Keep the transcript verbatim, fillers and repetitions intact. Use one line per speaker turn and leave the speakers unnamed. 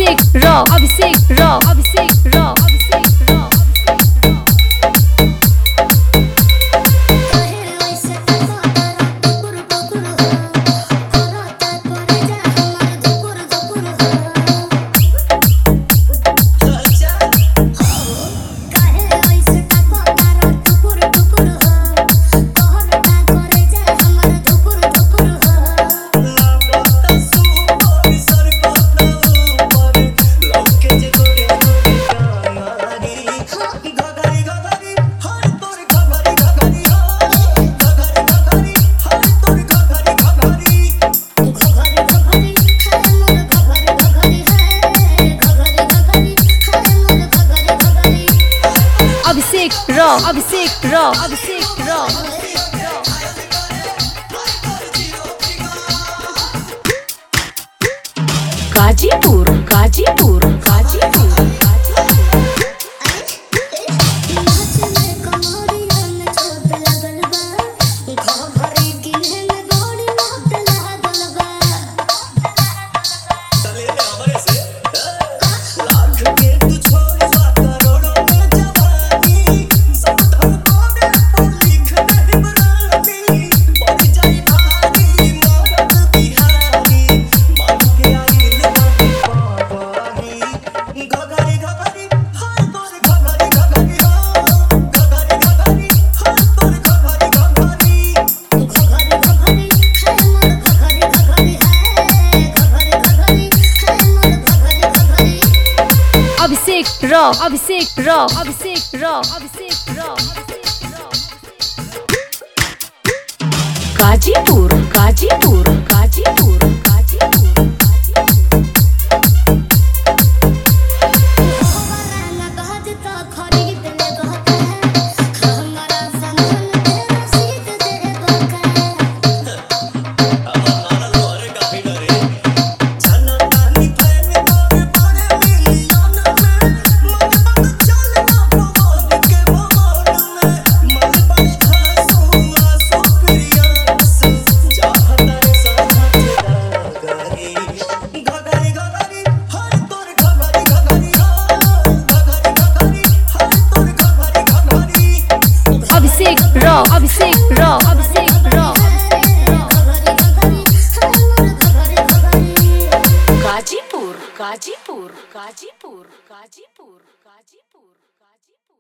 अभिषेक रॉ अभिषेक रॉ अभिषेक रॉ अभिषेक रॉ अभिषेक रॉ अभिषेक रॉ अभिषेक रॉ गाजीपुर गाजीपुर गाजीपुर अभिषेक रॉ अभिषेक रॉ अभिषेक रॉ अभिषेक रॉ गाजीपुर गाजीपुर गाजीपुर गाजीपुर अभिषेक रॉ अभिषेक रॉ अभिषेक रॉ गाजीपुर गाजीपुर गाजीपुर गाजीपुर गाजीपुर